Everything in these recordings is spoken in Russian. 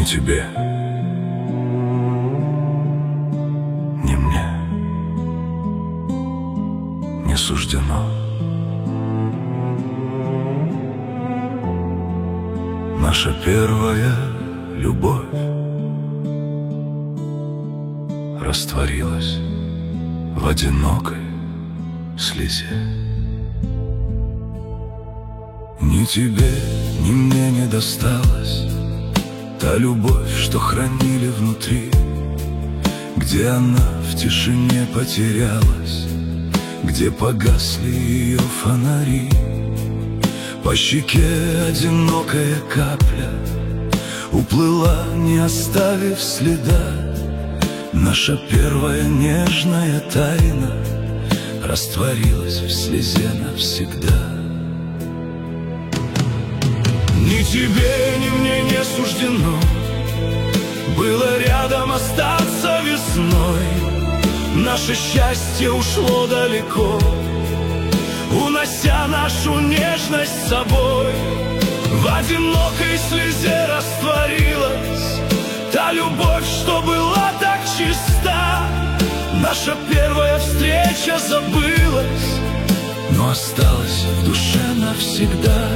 тебе, ни мне не суждено. Наша первая любовь растворилась в одинокой слезе. Ни тебе, ни мне не досталась та любовь, что хранили внутри, где она в тишине потерялась, где погасли ее фонари. По щеке одинокая капля уплыла, не оставив следа. Наша первая нежная тайна растворилась в слезе навсегда. Ни тебе, ни мне не суждено было рядом остаться весной. Наше счастье ушло далеко, унося нашу нежность с собой. В одинокой слезе растворилась та любовь, что была так чиста. Наша первая встреча забылась, но осталась в душе навсегда.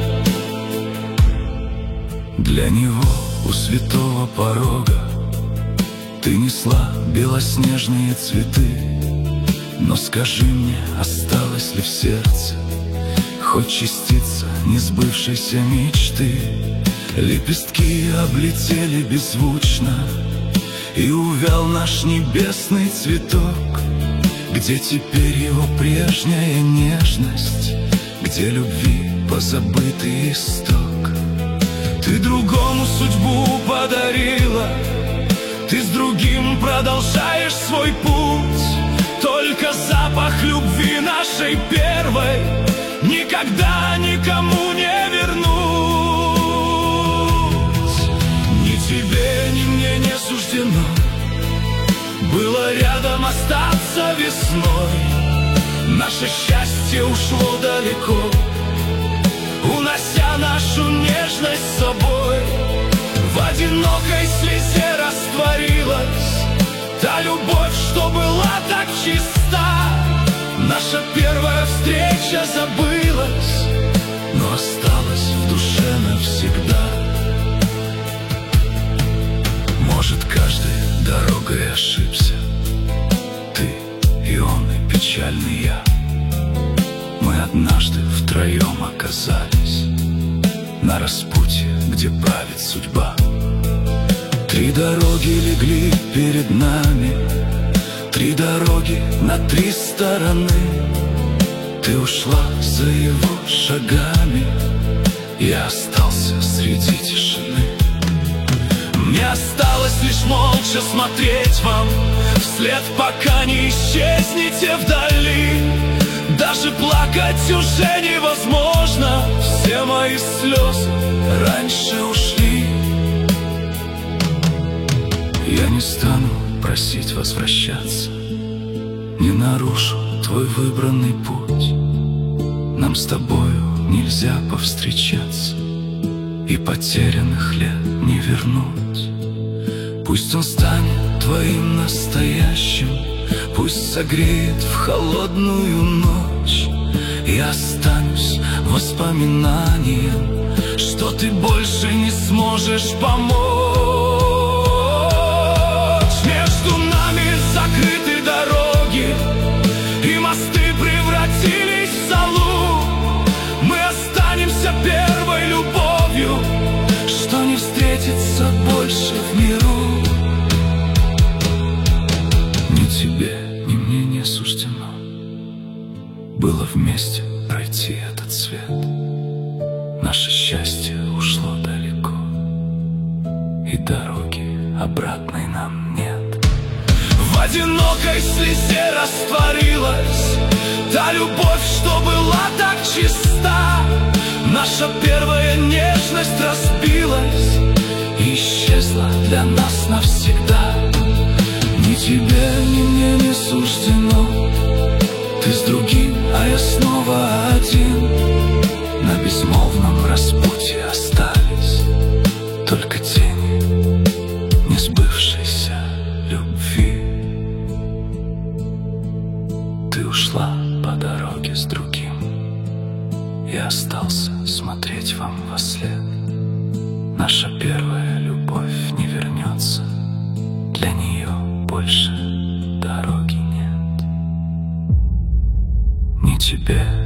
Для него у святого порога ты несла белоснежные цветы. Но скажи мне, осталось ли в сердце хоть частица несбывшейся мечты? Лепестки облетели беззвучно, и увял наш небесный цветок. Где теперь его прежняя нежность? Где любви позабытый исток? Ты другому судьбу подарила, ты с другим продолжаешь свой путь. Только запах любви нашей первой никогда никому не вернуть. Ни тебе, ни мне не суждено было рядом остаться весной. Наше счастье ушло далеко, унося нашу нежность с собой. В одинокой слезе растворилась та любовь, что была так чиста. Наша первая встреча забылась, но осталась в душе навсегда. Может, каждый дорогой ошибся, ты и он, и печальный я. Мы однажды втроем оказались на распутье, где правит судьба. Три дороги легли перед нами, три дороги на три стороны. Ты ушла за его шагами, я остался среди тишины. Мне осталось лишь молча смотреть вам вслед, пока не исчезнете вдали. Даже плакать уже невозможно, все мои слезы раньше ушли. Я не стану просить возвращаться, не нарушу твой выбранный путь. Нам с тобою нельзя повстречаться, и потерянных лет не вернуть. Пусть он станет твоим настоящим, пусть согреет в холодную ночь. Я останусь воспоминанием, что ты больше не сможешь помочь. Между нами закрыты дороги, и мосты превратились в золу. Мы останемся первой любовью, что не встретится больше в миру. Ни тебе, ни мне не суждено было вместе пройти этот свет. Наше счастье ушло далеко, и дороги обратной нам нет. В одинокой слезе растворилась та любовь, что была так чиста. Наша первая нежность разбилась и исчезла для нас навсегда. Ни тебе, ни мне не суждено, ты с другим, а я снова один. На безмолвном распутье остались только тени Ты ушла по дороге с другим, я остался смотреть вам во след. Наша первая любовь не вернется, для нее больше дороги нет. Ни тебе